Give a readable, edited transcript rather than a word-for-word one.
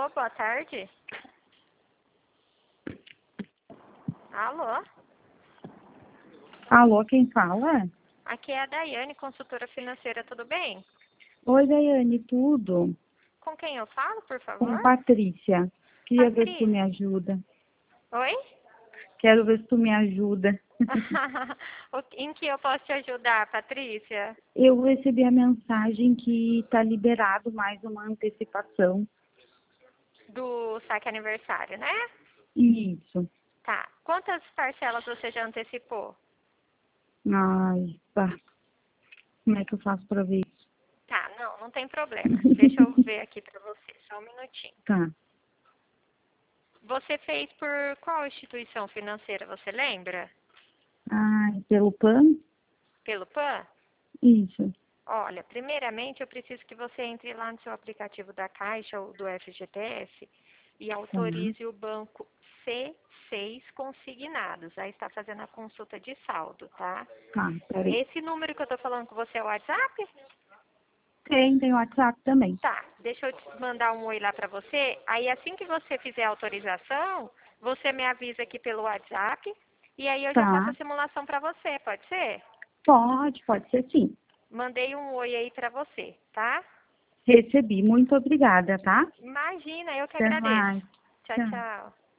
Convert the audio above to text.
boa tarde. Alô? Alô, quem fala? Aqui é a Daiane, consultora financeira, tudo bem? Oi, Daiane, tudo? Com quem eu falo, por Com favor? Patrícia. Queria ver se tu Patrícia. me ajuda. Oi? Quero ver se tu me ajuda. Em que eu posso te ajudar, Patrícia? Eu recebi a mensagem que está liberado mais uma antecipação. Do saque aniversário, né? Isso. Tá. Quantas parcelas você já antecipou? Ai, pá. Como é que eu faço para ver isso? Tá, não tem problema. Deixa eu ver aqui pra você, só um minutinho. Tá. Você fez por qual instituição financeira, você lembra? Ai, pelo PAN? Pelo PAN? Isso. Olha, primeiramente eu preciso que você entre lá no seu aplicativo da Caixa ou do FGTS e Tá. autorize o banco C6 consignados. Aí está fazendo a consulta de saldo, tá? Tá, peraí. Esse número que eu estou falando com você é o WhatsApp? Tem WhatsApp também. Tá, deixa eu te mandar um oi lá para você. Aí assim que você fizer a autorização, você me avisa aqui pelo WhatsApp e aí eu já faço Tá. a simulação para você, pode ser? Pode ser sim. Mandei um oi aí para você, tá? Recebi. Muito obrigada, tá? Imagina, eu que Até agradeço. mais. Tchau, Tchau. tchau.